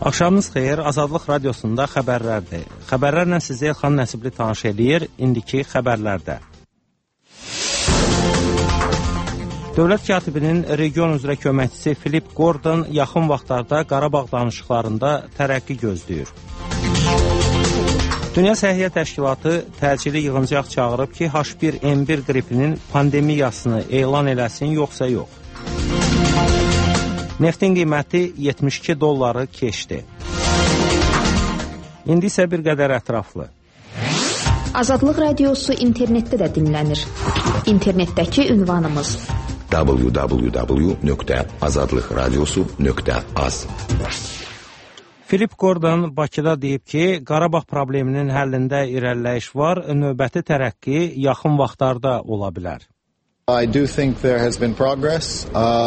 Axşamınız xeyir, Azadlıq Radiosunda xəbərlərdir. Xəbərlərlə sizi Elxan Nəsibli tanış eləyir, indiki xəbərlərdə. Dövlət katibinin region üzrə köməkçisi Philip Gordon yaxın vaxtlarda Qarabağ danışıqlarında tərəqqi gözləyir. Dünya Səhiyyə Təşkilatı təcili yığıncaq çağırıb ki, H1N1 qripinin pandemiyasını elan eləsin, yoxsa yox. Neftin qiyməti $72 keçdi. İndi isə bir qədər ətraflı. Azadlıq Radiosu internetdə də dinlənir. İnternetdəki ünvanımız www.azadlıqradiosu.az. Philip Gordon Bakıda deyib ki, Qarabağ probleminin həllində irəliləyiş var, növbəti tərəqqi yaxın vaxtlarda ola bilər. I do think there has been progress.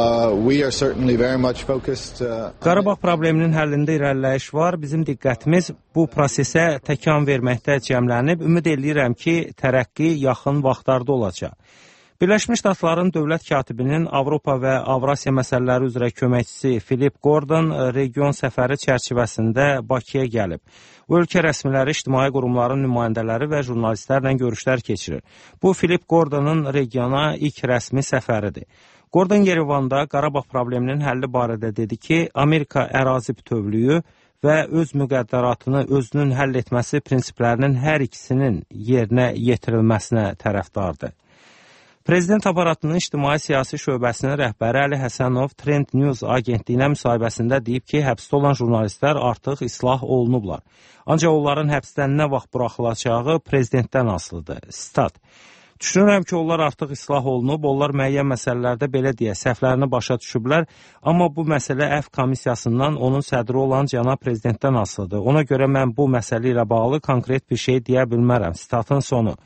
We are certainly very much focused. Qarabağ probleminin həllində irəliləyiş var. Bizim diqqətimiz bu prosesə təkan verməkdə cəmlənib. Ümid edirəm ki, tərəqqi yaxın vaxtlarda olacaq. Birləşmiş Ştatların dövlət katibinin Avropa və Avrasiya məsələləri üzrə köməkçisi Philip Gordon region səfəri çərçivəsində Bakıya gəlib. Ölkə rəsmiləri, ictimai qurumların nümayəndələri və jurnalistlərlə görüşlər keçirir. Bu, Philip Gordonun regiona ilk rəsmi səfəridir. Gordon Yerevanda Qarabağ probleminin həlli barədə dedi ki, Amerika ərazi bütövlüyü və öz müqəddəratını özünün həll etməsi prinsiplərinin hər ikisinin yerinə yetirilməsinə tərəfdardır. Prezident aparatının ictimai-siyasi şöbəsinin rəhbəri Əli Həsənov Trend News agentliyinə müsahibəsində deyib ki, həbsdə olan jurnalistlər artıq islah olunublar. Ancaq onların həbsdən nə vaxt buraxılacağı prezidentdən asılıdır. Stat. Düşünürəm ki, onlar artıq islah olunub, onlar müəyyən məsələlərdə belə deyə səhvlərini başa düşüblər, amma bu məsələ Əfv komissiyasından onun sədri olan cənab prezidentdən asılıdır. Ona görə mən bu məsələ ilə bağlı konkret bir şey deyə bilmərəm. Statın sonu.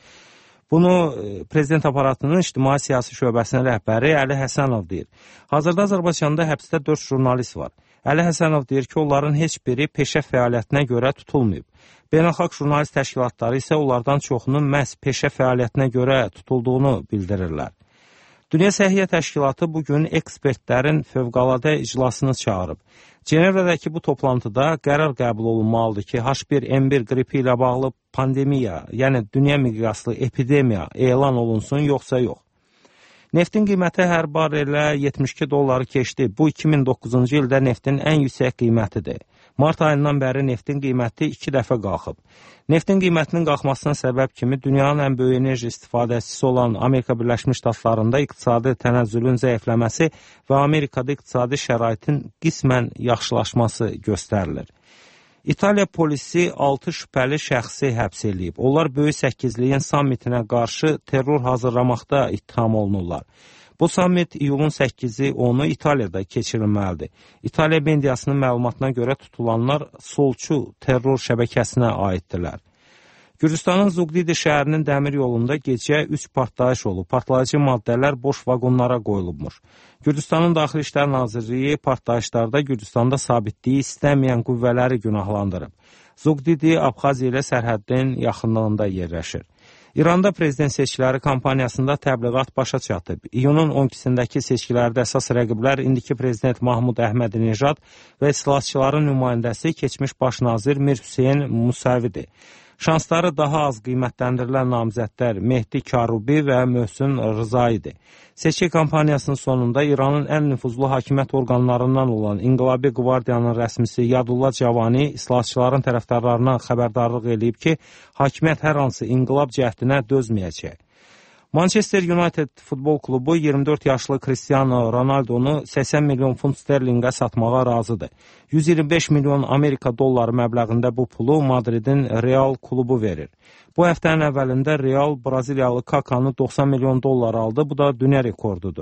Bunu prezident aparatının ictimai-siyasi şöbəsinin rəhbəri Əli Həsənov deyir. Hazırda Azərbaycanda həbsdə 4 jurnalist var. Əli Həsənov deyir ki, onların heç biri peşə fəaliyyətinə görə tutulmayıb. Beynəlxalq jurnalist təşkilatları isə onlardan çoxunun məhz peşə fəaliyyətinə görə tutulduğunu bildirirlər. Dünya Səhiyyə Təşkilatı bugün ekspertlərin fövqəladə iclasını çağırıb. Cenevrədəki bu toplantıda qərar qəbul olunmalıdır ki, H1N1 qripi ilə bağlı pandemiya, yəni dünya miqyaslı epidemiya elan olunsun, yoxsa yox. Neftin qiyməti hər barelə $72 keçdi. Bu, 2009-cu ildə neftin ən yüksək qiymətidir. Mart ayından bəri neftin qiyməti 2 dəfə qalxıb. Neftin qiymətinin qalxmasına səbəb kimi dünyanın ən böyük enerji istifadəçisi olan Amerika Birləşmiş Ştatlarında iqtisadi tənəzzülün zəifləməsi və Amerikada iqtisadi şəraitin qismən yaxşılaşması göstərilir. İtaliya polisi 6 şübhəli şəxsi həbs edib. Onlar Böyük Səkizliyin sammitinə qarşı terror hazırlamaqda ittiham olunurlar. Bu sammit iyulun 8-i 10-u İtaliyada keçirilməlidir. İtaliya mediasının məlumatına görə tutulanlar solçu terror şəbəkəsinə aiddirlər. Gürcüstanın Zuqdidi şəhərinin dəmir yolunda gecə 3 partlayış olub. Partlayıcı maddələr boş vaqonlara qoyulubmuş. Gürcüstanın Daxili İşlər Nazirliyi partlayışlarda Gürcüstanda sabitliyi istəməyən qüvvələri günahlandırıb. Zuqdidi Abxaziya ilə sərhəddin yaxınlığında yerləşir. İranda prezident seçkiləri kampaniyasında təbliğat başa çatıb. İyunun 12-sindəki seçkilərdə əsas rəqiblər indiki prezident Mahmud Əhmədi-Nejad və islahatçıların nümayəndəsi keçmiş baş nazir Mir Hüseyn Musavidir. Şansları daha az qiymətləndirilən namizədlər Mehdi Karubi və Möhsün Rızaidir. Seçki kampaniyasının sonunda İranın ən nüfuzlu hakimiyyət orqanlarından olan İnqilabi Qvardiyanın rəsmisi Yadullah Cavani islahatçıların tərəfdarlarına xəbərdarlıq eləyib ki, hakimiyyət hər hansı inqilab cəhdinə dözməyəcək. Manchester United futbol klubu 24 yaşlı Cristiano Ronaldonu 80 milyon funt sterlinqə satmağa razıdır. 125 milyon Amerika dolları məbləğində bu pulu Madridin Real klubu verir. Bu həftənin əvvəlində Real Braziliyalı Kakanı 90 milyon dollar aldı. Bu da dünya rekordudur.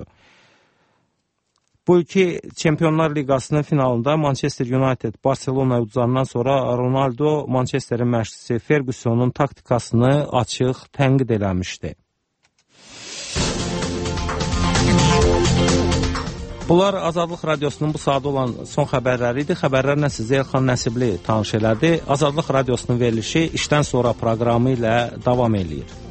Bu iki Çempionlar Liqasının finalında Manchester United Barcelona uduzandan sonra Ronaldo Manchesterin məşqçisi Fergusonun taktikasını açıq tənqid eləmişdi. Bunlar Azadlıq Radiosunun bu saat olan son xəbərləri idi. Xəbərlərlə sizi Elxan Nəsibli tanış elədi. Azadlıq Radiosunun verilişi işdən sonra proqramı ilə davam eləyir.